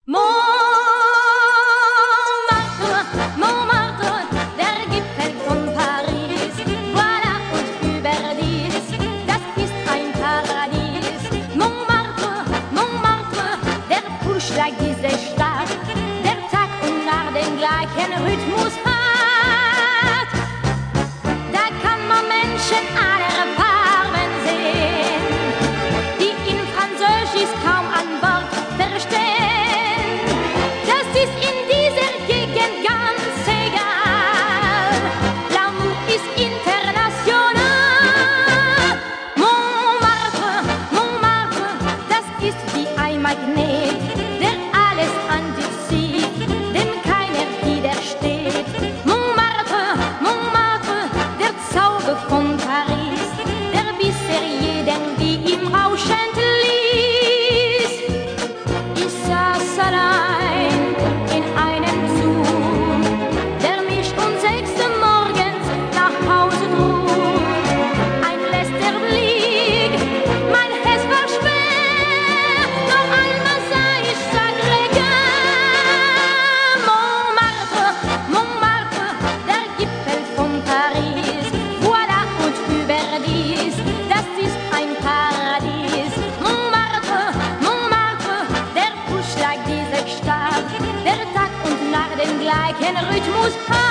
Montmartre, Montmartre, der Gipfel von Paris. Voilà und überdies, das ist ein Paradies. Montmartre, Montmartre, der Pulsschlag dieser Stadt, der Tag und Nacht den gleichen Rhythmus hat. Da kann man Menschen aller Farben sehen, die in Französisch kaum ein Wort verstehen. Das ist in dieser Gegend ganz egal. L'amour ist international. Montmartre, Montmartre, das ist wie ein Magnet, der alles an sich zieht, dem keiner widersteht. Montmartre, Montmartre, der Zauber von Paris, der bisher jeden wie im Rauschen ließ. Ich saß allein in einem Zug, der mich um 6 Uhr morgens nach Hause trug. Ein letzter Blick, mein Herz war schwer, noch einmal sah ich Sacré-Cœur. Montmartre, Montmartre, der Gipfel von Paris. Voilà und überdies, das ist ein Paradies. Montmartre, Montmartre, der Pulsschlag dieser Stadt, der Tag und Nacht den gleichen Rhythmus hat.